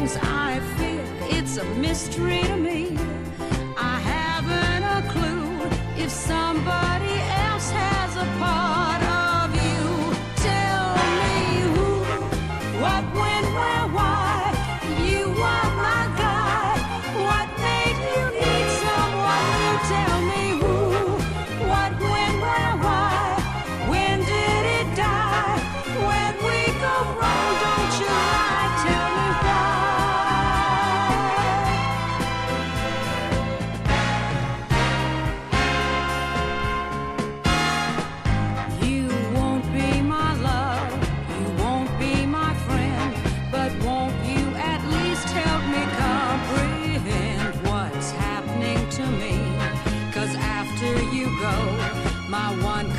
things I feel, it's a mystery to me. I haven't a clue if somebody else has a part of you. Tell me who, what, when, where, why. You are my guy. What made you need someone new? Tell me who, what, when, where, why. When did it die? When we go wrong, don't you lie. Tell me why. You won't be my love, you won't be my friend, but won't you at least help me comprehend what's happening to me? 'Cause after you go, my one